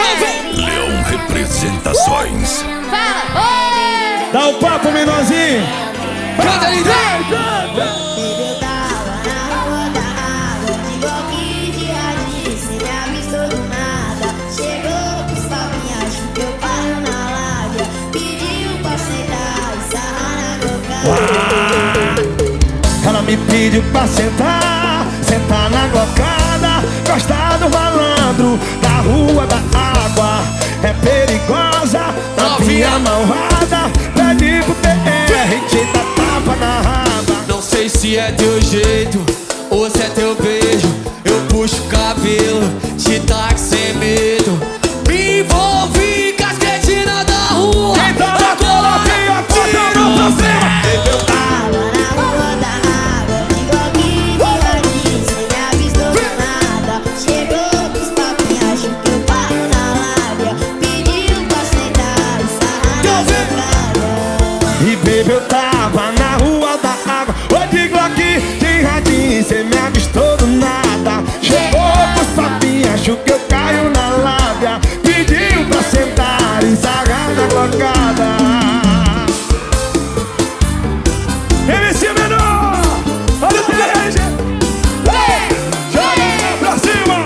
Leão Representações. Dá um papo, menorzinho. Canta, linda! Ela me pediu pra sentar, sentar na glocada, gostar do malandro, da rua da água. É perigosa, novinha malvada, pede pro PR e te dá tapa na raba. Não sei se é teu jeito ou se é teu beijo. Eu puxo o cabelo, te taco sem medo. Me envolvi com as cretinas da rua. Quem tá na cola aqui, a conta não pra cima. E baby, eu tava na rua da água, ô de Glock, de radinho, cê me avistou do nada. Chegou pros papinhos, achou que eu caio na lábia. Pediu pra sentar e sarrar na glocada. MC menor, olha o TRG. Joga pra cima.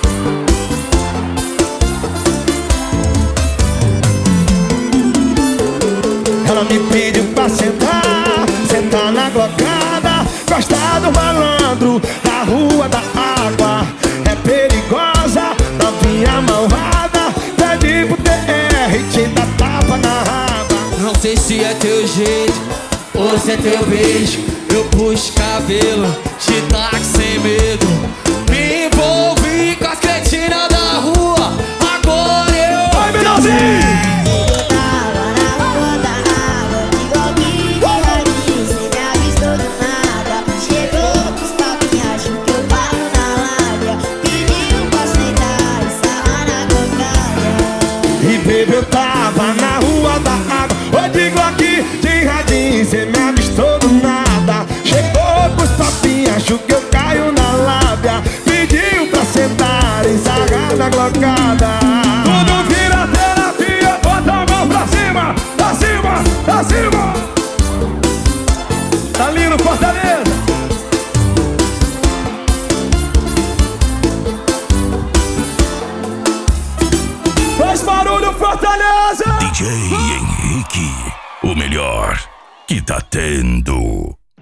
Ela me pediu pra sentar, sentar na glocada, gostar do malandro, da rua da água. É perigosa, novinha malvada, pede pro TR e te dá tapa na raba. Não sei se é teu jeito ou se é teu beijo. Eu puxo o cabelo, te taco sem medo. Me envolvi com as cretinas da rua. Agora eu... Vai, menorzinho! E baby, eu tava na rua da água, ô de Glock, de radinho, cê me avistou do nada. Chegou pros papinhos, achou que eu caio na lábia. Pediu pra sentar e sarrar na glocada. Tudo vira terapia, bota a mão pra cima, pra cima, pra cima. Tá lindo, Fortaleza. Faz barulho, Fortaleza! DJ Henrique, o melhor que tá tendo.